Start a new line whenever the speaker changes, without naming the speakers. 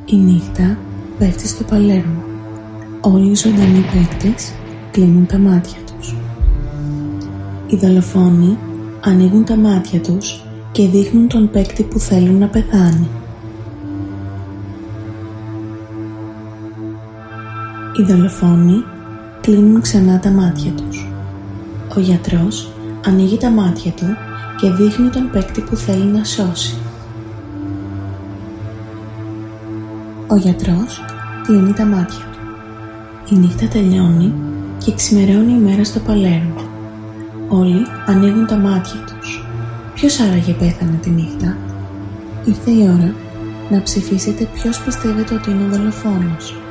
Η νύχτα πέφτει στο Παλέρμο. Όλοι οι ζωντανοί παίκτες κλείνουν τα μάτια τους. Οι δολοφόνοι ανοίγουν τα μάτια τους και δείχνουν τον παίκτη που θέλουν να πεθάνει. Οι δολοφόνοι κλείνουν ξανά τα μάτια τους. Ο γιατρός ανοίγει τα μάτια του και δείχνει τον παίκτη που θέλει να σώσει. Ο γιατρός κλείνει τα μάτια του. Η νύχτα τελειώνει και ξημερώνει η μέρα στο Παλέρμο. Όλοι ανοίγουν τα μάτια τους. Ποιος άραγε πέθανε τη νύχτα? Ήρθε η ώρα να ψηφίσετε ποιος πιστεύετε ότι είναι ο δολοφόνος.